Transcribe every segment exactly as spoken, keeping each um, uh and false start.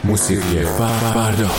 موسیقی فردا.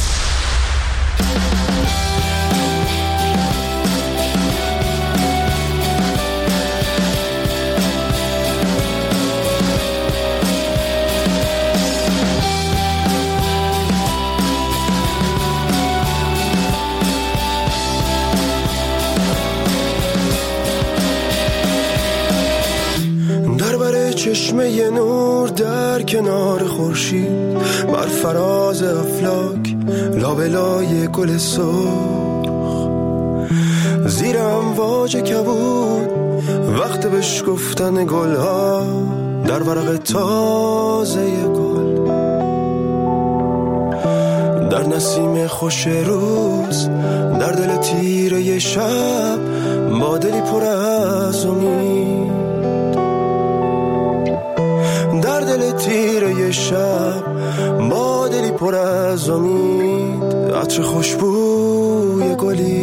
چشمه نور در کنار خورشید، بر فراز افلاک لابلای گل سرخ، زیر امواج کبود وقت بشکفتن گلها در ورق تازه گل، در نسیم خوش روز، در دل تیره شب، با دلی پر از امید، در دل تیره شب، با دلی پر از امید، عطر خوشبوی گلی.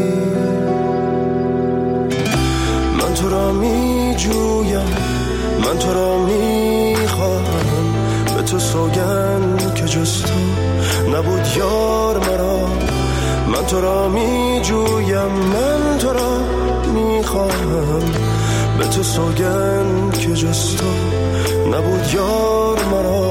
من تو را می جویم، من تو را می خواهم، به تو سوگند که جز تو نبود یار مرا. من تو را می جویم، من تو را می خواهم، به تو سوگند که جز تو نبود یار مرا.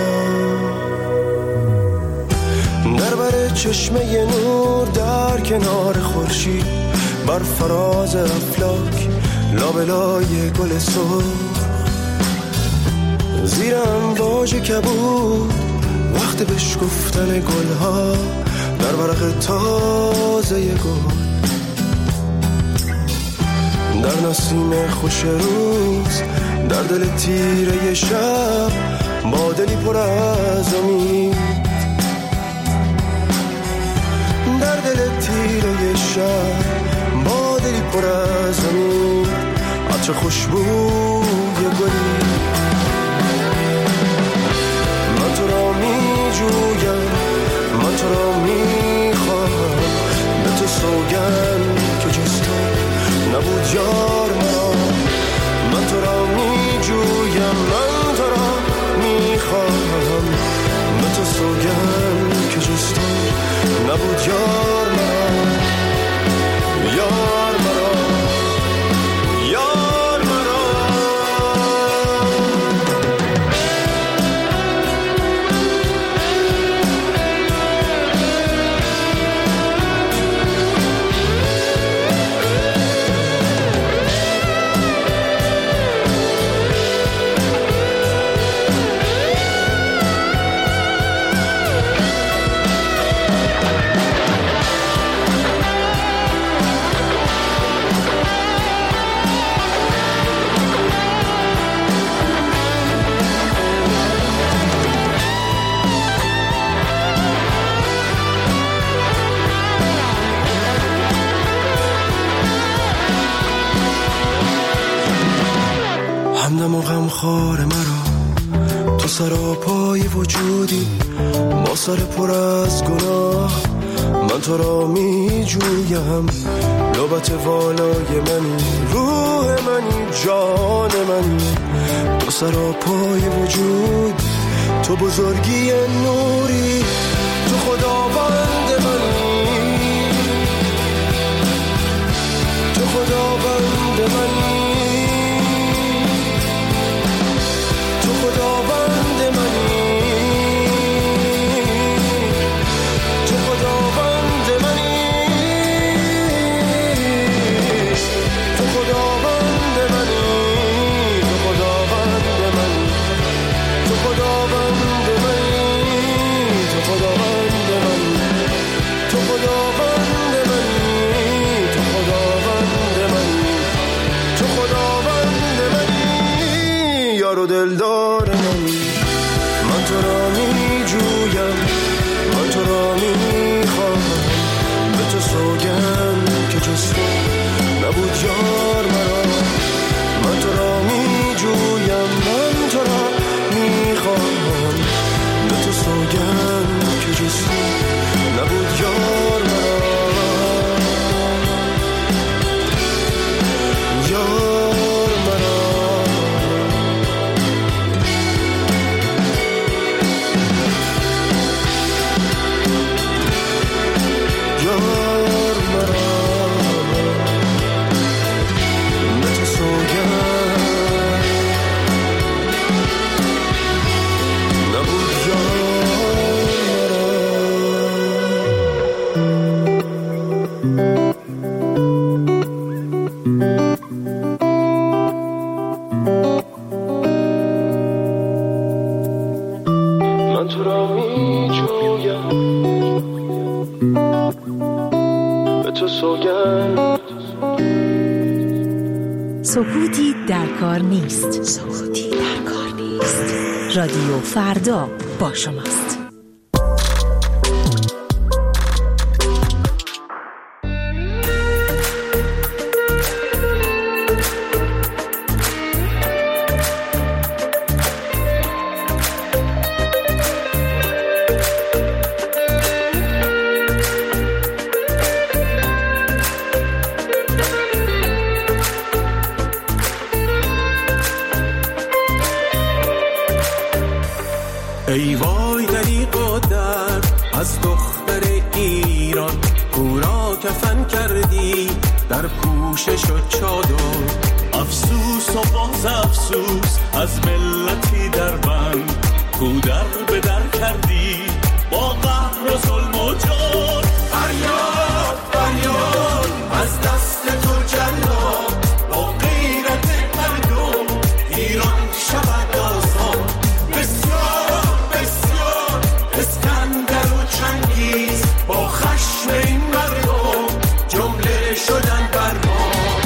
در بر چشمه نور در کنار خورشید، بر فراز افلاک لابلای گل سرخ، زیر امواج کبود وقت بشکفتن گلها در ورق تازه گل، در نسیم خوش روز، در دل تیره شب، با دلی پر از امید، در دل تیره شب، با دلی پر از امید، عطر خوشبوی گلی. من تو را می جویم، من تو را می خواهم، به تو سوگند که جز تو نبود یار مرا. من تو را می جویم، من تو را می خواهم، به تو سوگند که جز تو نبود یار مرا، یار مرا، یار مرا. همدم و غمخوار مرا، تو سراپای وجودی، با سر پر از گناه. من تو را می جویم، لبت والای منی، روح منی، جان منی، تو سراپای وجود، تو بزرگی نوری، تو خداوند منی، تو خداوند منی، خداوند منی، تو خداوند منی، تو خداوند منی، تو خداوند منی، تو خداوند منی، تو خداوند منی، تو خداوند منی، تو خداوند منی، تو خداوند منی، یار و دلدار منی. من تو را می جویم، من تو را می خواهم، به تو سوگند که جز تو نبود یار مرا. من تو را می جویم، من تو را می خواهم، به تو سوگند که جز تو نبود یار مرا، یار مرا. سکوتی در کار نیست. سکوتی در کار نیست. رادیو فردا با شماست. ای وای دریغ و درد از دختر ایران، کورا کفن کردی در پوشش و چادر. افسوس و باز افسوس از ملتی در بند، کودر به در کردی با قهر و ظلم و جور. فریاد فریاد از دست تو جلاد، با غیرت مردم ایران شود آزاد. با خشم این مردم جمله شدن برباد.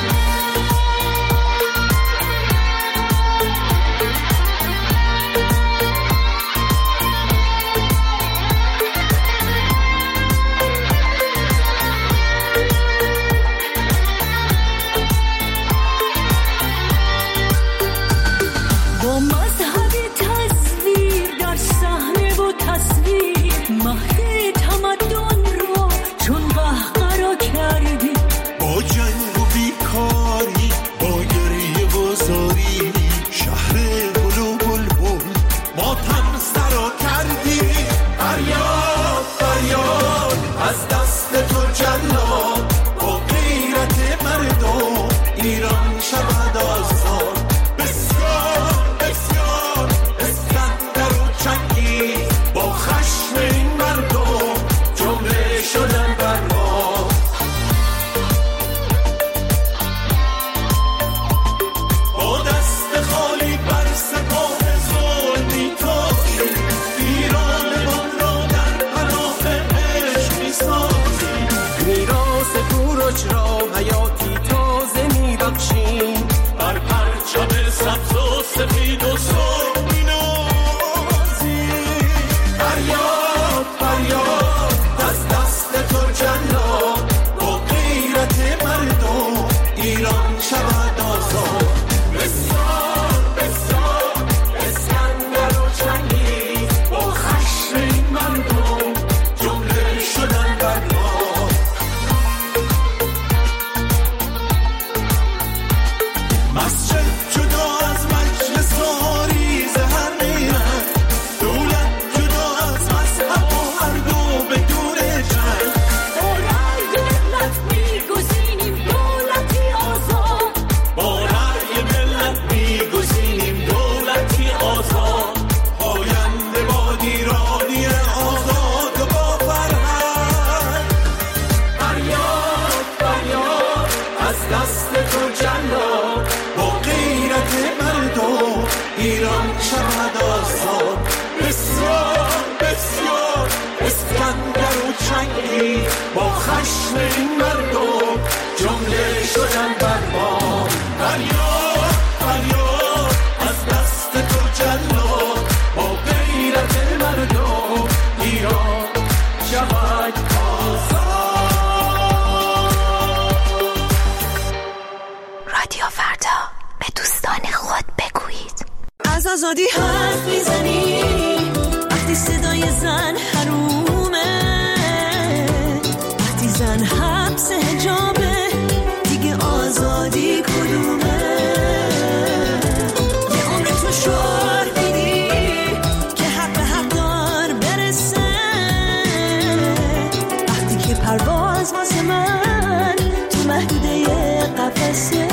با مذهب تصویر در صحنه و تصویر، مهد تمدن رو چون قهقرا کردی. با جنگ و بیکاری، با گریه و زاری، شهر گل و بلبل ماتم سرا کردی. فریاد فریاد از دست تو جلاد، با غیرت مردم ایران شود آزاد. بسیار بسیار اسکندر و چنگیز، با خشم این مردم جمله شدن برباد. با دست خالی بر سپاه ظلمی تازی، ایرانمان را در پناه عشق می‌سازی. میراث کوروش را حیاتی تازه می‌بخشیم، بر پرچم سبز و سفید و سرخ می‌نازی. فریاد فریاد از دست تو جلاد، با غیرت مردم ایران شود آزاد. بسیار بسیار اسکندر و چنگیز، با خشم این مردم جمله شدن برباد. مسجد جدا از مجلس آریز هر نیرن، دولت جدا از مذهب و هر دو بدون جنگ. با رأی ملت میگزینیم دولتی آزاد. با رأی ملت میگزینیم دولتی آزاد. پاینده باد ایرانی آزاد و با فرهنگ. فریاد فریاد از دست تو جلاد، با غیرت مردم ایران شود آزاد. بسیار بسیار اسکندر و چنگیز، با خشم این مردم جمله شدن برباد. فریاد فریاد از دست تو جلاد، با غیرت مردم ایران شود آزاد. رادیو فردا به دوستان خود بگویید. از آزادی حرف میزنی وقتی صدای زن حرومه، وقتی زن حبس حجابه دیگه آزادی کدومه؟ یه عمر تو شعار میدی که حق به حق دار برسه، وقتی که پرواز واسه من تو محدوده قفسه.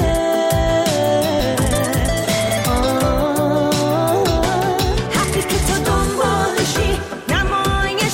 حقی که تو دنبالشی نمای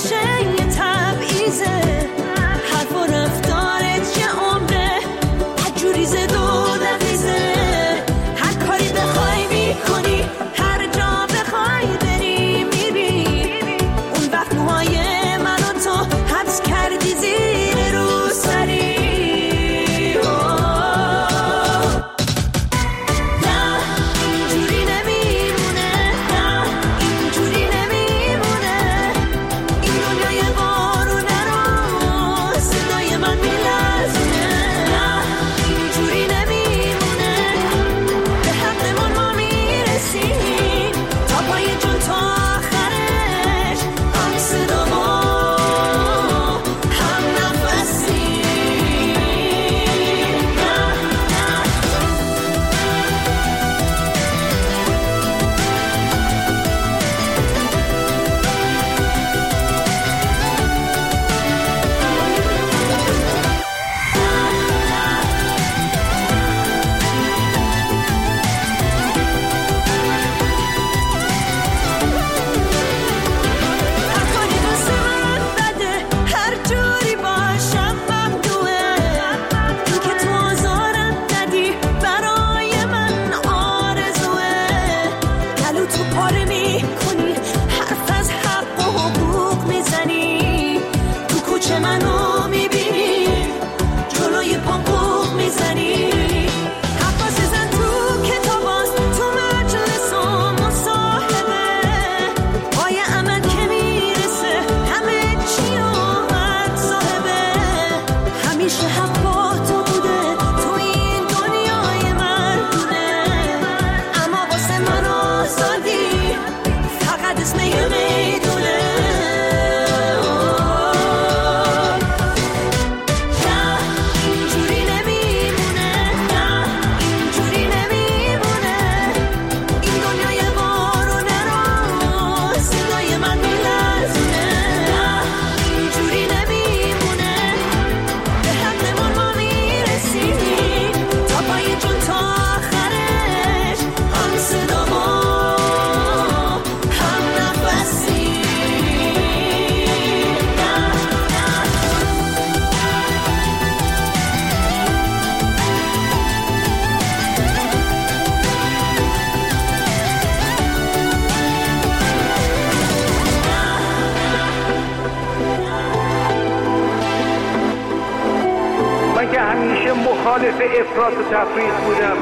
افراط و تفریط بودم.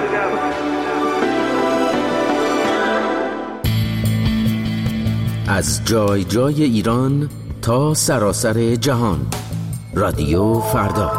از جای جای ایران تا سراسر جهان، رادیو فردا.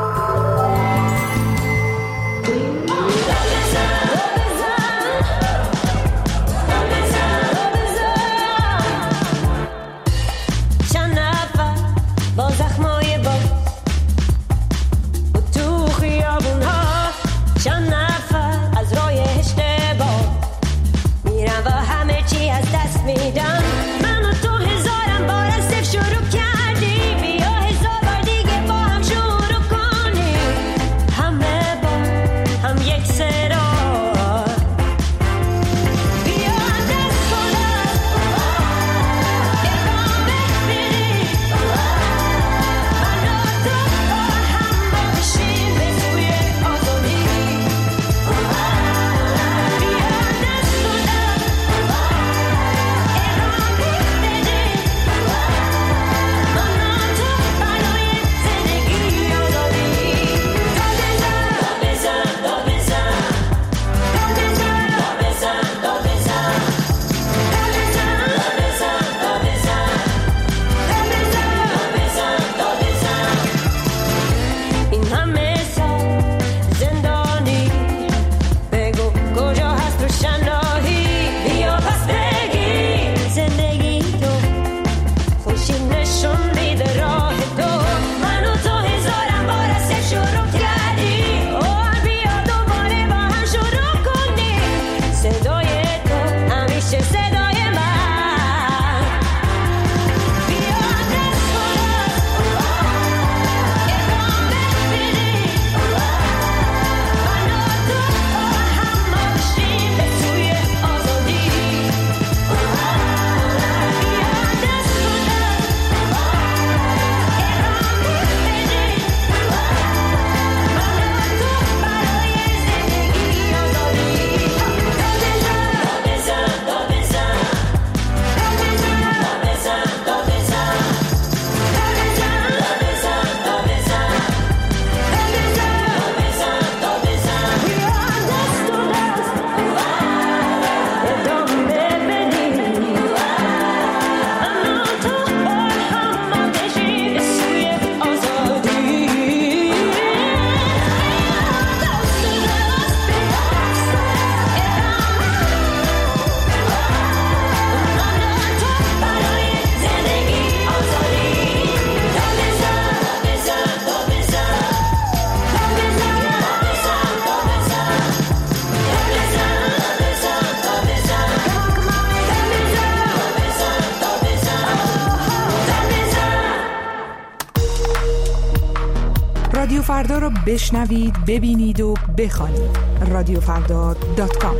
رادیو فردا رو بشنوید، ببینید و بخوانید. رادیو فردا دات کام.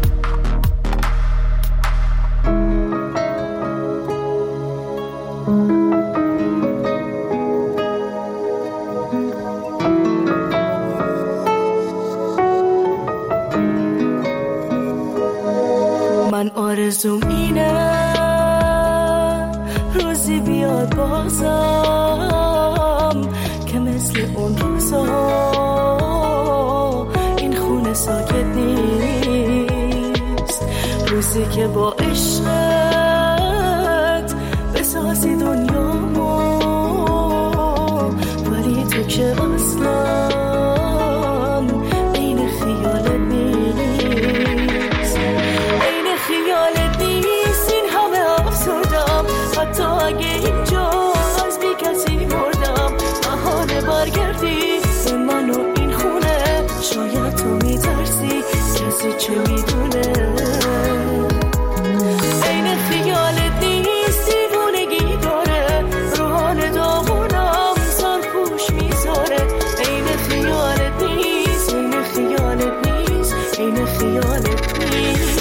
من آرزوم اینه روزی بیاد بازم که مثل اون روزا این خونه ساکت نیست، روزی که با عشقت بسازی دنیامو، ولی تو که اصلا این خیالت نیست، این خیالت نیست، این همه افسردم، حتی اگه اینجا از بی کسی مردم، بهانه برگردی به من و این خونه، شاید تو میترسی کسی چه میدونه، این خیالت نیست، دیوونگی داره رو حال داغونم سرپوش میذاره، این خیالت نیست، این خیالت نیست، این خیالت نیست.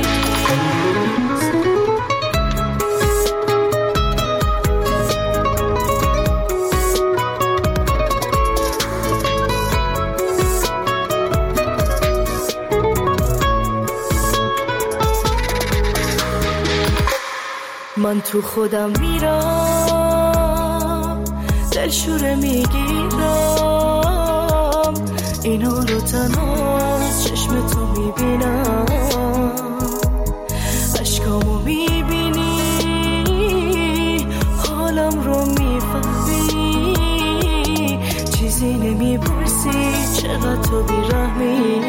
من تو خودم میرم، دلشوره میگیرم، اینا رو تنها از چشم تو میبینم، اشکامو میبینی، حالم رو میفهمی، چیزی نمیپرسی چقدر تو بیرحمی.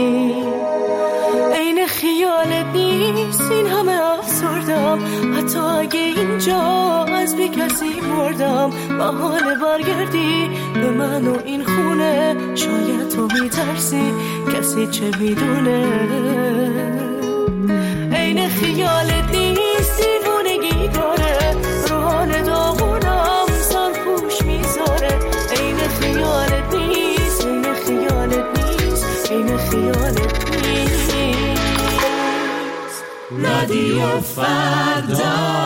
این خیالت نیست این همه افسردم، حتی اگه اینجا از بی کسی مردم، بهانه برگردی به من و این خونه، شاید تو میترسی کسی چه میدونه. این خیالت نیست دیوونگی داره، رو حال داغونم سرپوش میذاره. این خیالت نیست، این خیالت نیست، این خیالت نیست. رادیو فردا.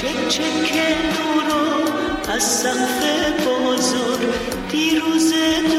از سقف بازار دیروز